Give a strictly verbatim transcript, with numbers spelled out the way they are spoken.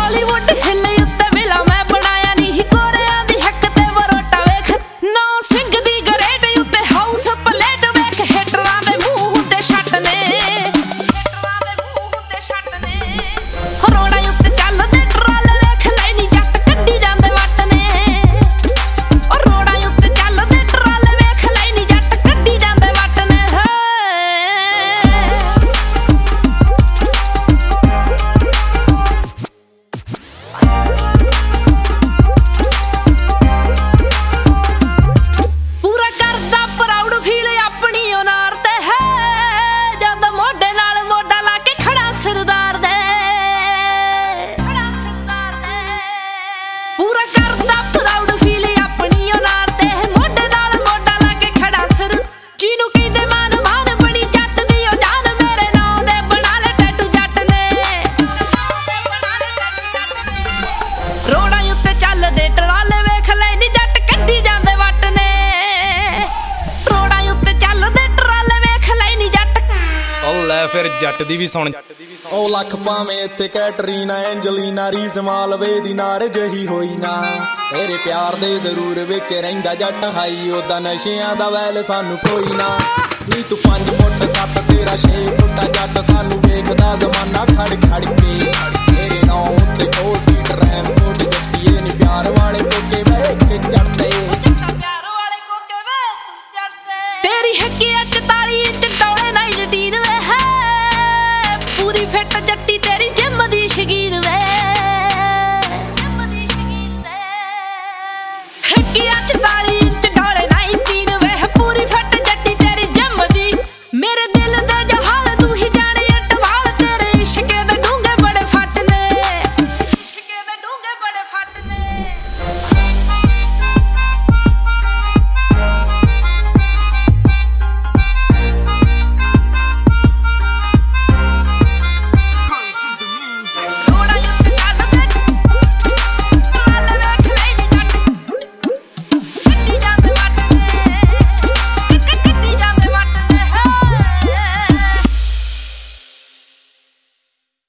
ਬਾਲੀਵੁੱਡ ਹਿੱਲੇ ਉੱਤੇ ਮਿਲਾ ਮੈਂ ਬਣਾਇਆ ਨਹੀਂ ਗੋਰਿਆਂ ਦੀ ਹੱਕ ਤੇ ਵਰੋਟਾ ਵੇਖ ਨੌ ਸਿੰਘ ਦੀ ਗਰੇਟ ਉੱਤੇ ਹਾਊਸ ਪਲੇਟ ਵੇਖ ਹਿਟਰਾਂ ਦੇ ਮੂੰਹ ਤੇ ਛੱਟ ਨੇ ਹਿਟਰਾਂ ਦੇ ਮੂੰਹ ਤੇ ਛੱਟ ਨੇ ਰੋੜਾ ਉੱਤੇ ਚੱਲਦੇ ਟਰਾਲੇ ਵੇਖ ਲੈ ਨੀ ਜੱਟ ਕੱਢੀ ਜਾਂਦੇ ਵੱਟ ਨੇ ਉਹ ਰੋੜਾ ਉੱਤੇ ਚੱਲਦੇ ਟਰਾਲੇ ਵੇਖ ਲੈ ਨੀ ਜੱਟ ਕੱਢੀ ਜਾਂਦੇ ਵੱਟ ਨੇ ਪੂਰਾ ਕਰਦਾ ਪ੍ਰਾਊਡ ਫੀਲ ਆਪਣੀ ਉਨਾਰ ਤੇ ਹੈ ਜਦ ਮੋਢੇ ਨਾਲ ਮੋਢਾ ਲਾ ਕੇ ਖੜਾ ਸਰਦਾਰ ਦੇ ਖੜਾ ਸਰਦਾਰ ਦੇ ਪੂਰਾ ਕਰਦਾ ਪ੍ਰਾਊਡ ਫੀਲ ਆਪਣੀ ਉਨਾਰ ਤੇ ਮੋਢੇ ਨਾਲ ਮੋਢਾ ਲਾ ਕੇ ਖੜਾ ਸਰ ਜਿਹਨੂੰ ਕਹਿੰਦੇ ਮਾਨ ਮਾਨ ਬੜੀ ਜੱਟ ਦੀ ਉਹ ਜਾਨ ਮੇਰੇ ਨਾਂ ਦੇ ਬਣਾ ਲੈ ਟੈਟੂ ਜੱਟ ਨੇ ਰੋੜਾਂ ਉੱਤੇ ਚੱਲਦੇ ਟਰਾਲੇ ਵੇਖ ਲੈ ਨੀ ਜੱਟ ਕੱਢੀ ਜਾਂਦੇ ਵੱਟ ਨੇ ਰੋੜਾਂ ਉੱਤੇ ਚੱਲਦੇ ਟਰਾਲੇ ਵੇਖ ਲੈ ਨੀ ਜੱਟ ਉਹ ਲੈ ਫਿਰ ਜੱਟ ਦੀ ਵੀ ਸੁਣ ਉਹ ਲੱਖ ਭਾਵੇਂ ਇੱਥੇ ਕੈਟਰੀਨਾ ਐਂਜਲੀਨਾ ਰੀਸ ਮਾਲਵੇ ਦੀ ਨਾਰ ਜਹੀ ਹੋਈ ਨਾ ਤੇਰੇ ਪਿਆਰ ਦੇ ਜ਼ਰੂਰ ਵਿੱਚ ਰਹਿੰਦਾ ਜੱਟ ਹਾਈ ਉਹਦਾ ਨਸ਼ਿਆਂ ਦਾ ਵੈਲ ਸਾਨੂੰ ਕੋਈ ਨਾ ਨੀ ਤੂੰ ਪੰਜ ਫੁੱਟ ਸੱਤ ਤੇਰਾ ਛੇ ਫੁੱਟਾ ਜੱਟ ਸਾਨੂੰ ਵੇਖਦਾ ਜ਼ਮਾਨਾ ਖੜ ਖੜ ਕੇ ਤੇਰੇ ਨਾਂ ਉੱਤੇ ਕੋਟੀ ਟਰੈਨ ਕੋਟ ਜੱਟੀਏ ਨੀ ਪਿਆਰ ਵਾਲੇ ਕੋਕੇ ਵੇਖ ਕੇ ਚੜਦੇ ਪਿਆਰ ਵਾਲੇ ਕੋਕੇ ਵੇ ਤੂੰ ਜੜਦੇ ਤੇਰੀ ਹੱਕੀ